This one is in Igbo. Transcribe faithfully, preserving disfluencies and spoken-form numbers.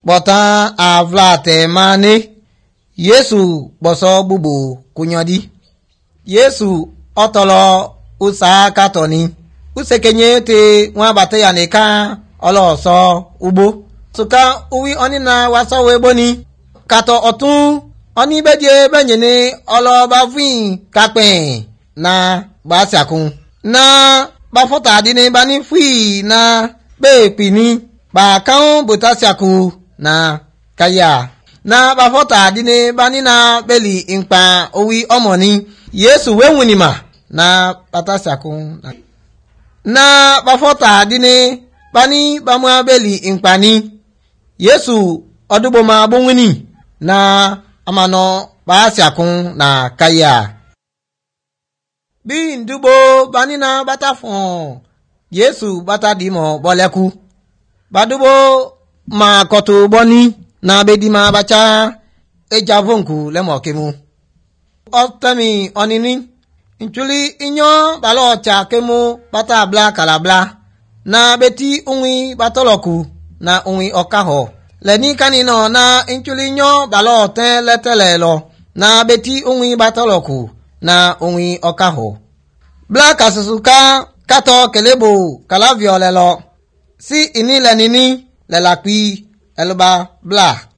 bota avlate mane Yesu boso bubu kunyodi Yesu otolo usa katoni usekenye te nwa bata ya neka olo so ugbo suka uwi oni na waso weboni kato otun oni beje benyene olo bavin kapen na basiakun na bafota dini bani fui na bepini ba kan botasiaku na kaya na bafota dini bani na beli inpa owi omoni Yesu wenwunima na batasiaku na, na bafota dini bani bamwa beli inpani Yesu oduboma bonwini na amano basiakun na kaya bi ndubo bani na batafon Yesu bata dimo boleku badubo ma koto boni na bedima bacha ejavonku lemokemu otami onini nchuli inyo balocha kemu bata bla kalabla na beti unwi batoloku na unwi okaho leni kanino na nchuli inyo balote letelelo na beti unwi batoloku na unwi okaho bla kasusuka kato kelebo kalaviolelo si ini lenini lelakwi elba bla